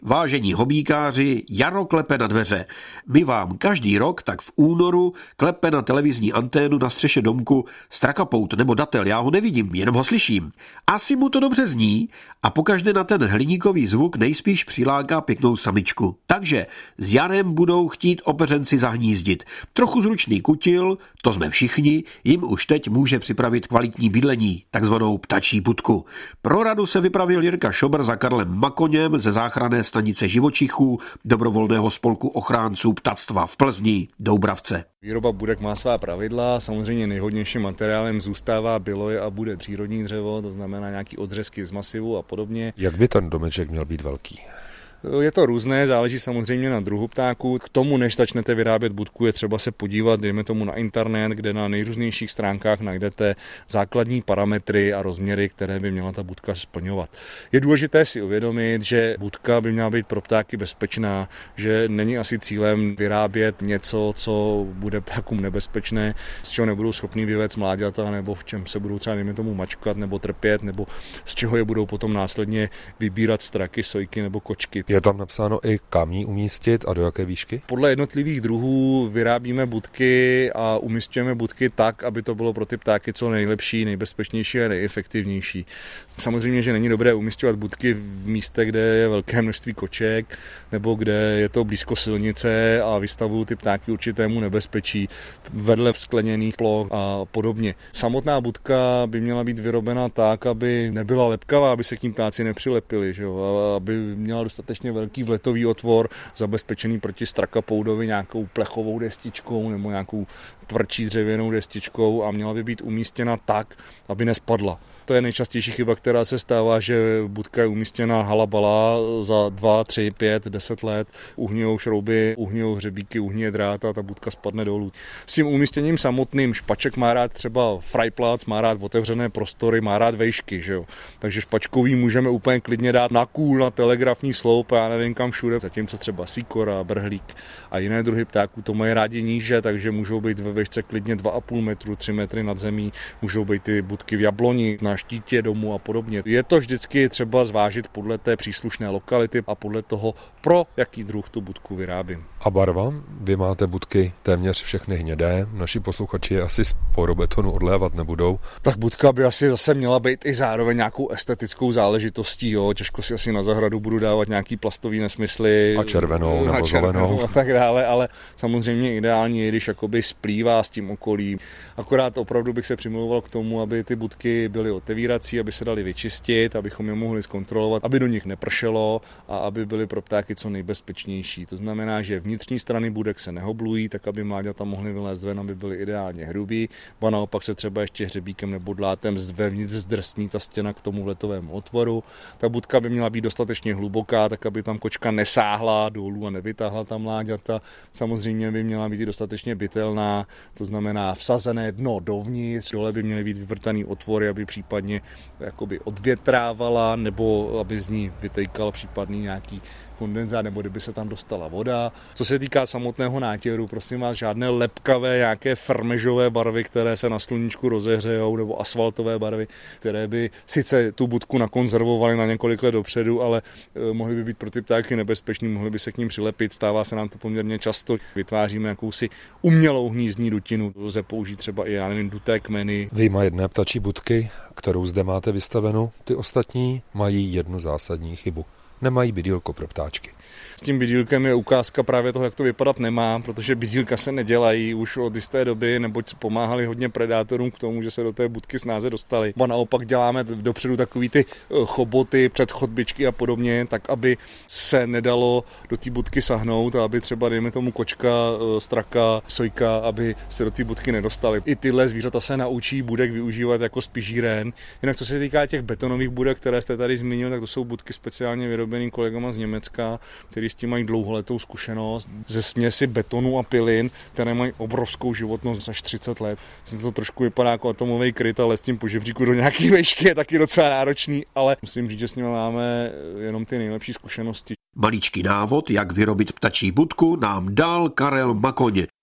Vážení hobíkáři, jaro klepe na dveře. My vám každý rok, tak v únoru, klepe na televizní anténu na střeše domku strakapout nebo datel. Já ho nevidím, jenom ho slyším. Asi mu to dobře zní a pokaždé na ten hliníkový zvuk nejspíš přiláká pěknou samičku. Takže s jarem budou chtít opeřenci zahnízdit. Trochu zručný kutil, to jsme všichni, jim už teď může připravit kvalitní bydlení, takzvanou ptačí budku. Pro radu se vypravil Jirka Šobr za Karlem Makoněm ze záchranné stanice živočichů dobrovolného spolku ochránců ptactva v Plzni Doubravce. Výroba budek má svá pravidla, samozřejmě nejhodnějším materiálem zůstává bylo a bude přírodní dřevo, to znamená nějaký odřezky z masivu a podobně. Jak by ten domeček měl být velký? Je to různé, záleží samozřejmě na druhu ptáků. K tomu, než začnete vyrábět budku, je třeba se podívat, dejme tomu na internet, kde na nejrůznějších stránkách najdete základní parametry a rozměry, které by měla ta budka splňovat. Je důležité si uvědomit, že budka by měla být pro ptáky bezpečná, že není asi cílem vyrábět něco, co bude ptákům nebezpečné, z čeho nebudou schopní vyvést mláďata, nebo v čem se budou třeba dejme tomu mačkat nebo trpět, nebo z čeho je budou potom následně vybírat straky, sojky nebo kočky. Je tam napsáno i kam ji umístit a do jaké výšky? Podle jednotlivých druhů vyrábíme budky a umísťujeme budky tak, aby to bylo pro ty ptáky co nejlepší, nejbezpečnější a nejefektivnější. Samozřejmě, že není dobré umísťovat budky v místech, kde je velké množství koček nebo kde je to blízko silnice a vystavují ty ptáky určitému nebezpečí vedle skleněných ploch a podobně. Samotná budka by měla být vyrobena tak, aby nebyla lepkavá, aby se k ní ptáci nepřilepili, že jo? Aby měla dostatečně velký vletový otvor, zabezpečený proti strakapoudovi nějakou plechovou destičkou nebo nějakou tvrdší dřevěnou destičkou a měla by být umístěna tak, aby nespadla. To je nejčastější chyba, která se stává, že budka je umístěna halabala za 2, 3, 5, 10 let, uhnijou šrouby, uhnijou hřebíky, uhnije drát a ta budka spadne dolů. S tím umístěním samotným špaček má rád třeba frajplac, má rád otevřené prostory, má rád vejšky, že jo. Takže špačkový můžeme úplně klidně dát na kůl, na telegrafní sloup a já nevím kam všude, zatímco třeba sýkora, brhlík a jiné druhy ptáků to mají rádi níže, takže můžou být ve vejšce klidně 2,5 metru, 3 metry nad zemí, můžou být ty budky v jabloni, na štítě domu a podobně. Je to vždycky třeba zvážit podle té příslušné lokality a podle toho, pro jaký druh tu budku vyrábím. A barva? Vy máte budky téměř všechny hnědé, naši posluchači je asi z porobetonu odlévat nebudou. Tak budka by asi zase měla být i zároveň nějakou estetickou záležitostí, jo. Těžko si asi na zahradu budu dávat nějaký plastový nesmysly. A červenou nebo zelenou. A tak dále, ale samozřejmě ideální je, když jakoby splývá s tím okolím. Akorát opravdu bych se přimlouval k tomu, aby ty budky byly otevírací, aby se dali vyčistit, abychom je mohli zkontrolovat, aby do nich nepršelo a aby byly pro ptáky co nejbezpečnější. To znamená, že vnitřní strany budek se nehoblují, tak aby mláďata mohly vylézt ven, aby byly ideálně hrubý, a naopak se třeba ještě hřebíkem nebo dlátem vevnitř zdrsní ta stěna k tomu letovému otvoru. Ta budka by měla být dostatečně hluboká, tak aby tam kočka nesáhla dolů a nevytáhla ta mláďata. Samozřejmě by měla být i dostatečně bytelná, to znamená vsazené dno dovnitř, dole by měly být vyvrtaný otvory, aby případně jakoby odvětrávala nebo aby z ní vytejkal případný nějaký kondenzát, nebo kdyby se tam dostala voda. Co se týká samotného nátěru, prosím vás, žádné lepkavé, nějaké frmežové barvy, které se na sluníčku rozehřejou, nebo asfaltové barvy, které by sice tu budku nakonzervovaly na několik let dopředu, ale mohly by být pro ty ptáky nebezpečný, mohly by se k ním přilepit, stává se nám to poměrně často. Vytváříme jakousi umělou hnízdní dutinu, lze použít třeba i, já nevím, duté kmeny. Vyjma jedné ptačí budky, kterou zde máte vystavenou, ty ostatní mají jednu zásadní chybu. Nemají bydýlko pro ptáčky. S tím bydýlkem je ukázka právě toho, jak to vypadat nemá, protože bydýlka se nedělají už od jisté doby, neboť pomáhali hodně predátorům k tomu, že se do té budky snáze dostali. A naopak děláme dopředu takový ty choboty, předchodbičky a podobně, tak aby se nedalo do té budky sahnout a aby třeba, dejme tomu, kočka, straka, sojka, aby se do té budky nedostali. I tyhle zvířata se naučí budek využívat jako spižíren. Jinak co se týká těch betonových budek, které jste tady zmínil, tak to jsou budky speciálně vyrobený kolegama z Německa, který s tím mají dlouholetou zkušenost ze směsi betonu a pilin, které mají obrovskou životnost až 30 let. To trošku vypadá jako atomový kryt, ale s tím po žebříku do nějaký vejšky je taky docela náročný, ale musím říct, že s nimi máme jenom ty nejlepší zkušenosti. Maličký návod, jak vyrobit ptačí budku, nám dal Karel Makoň.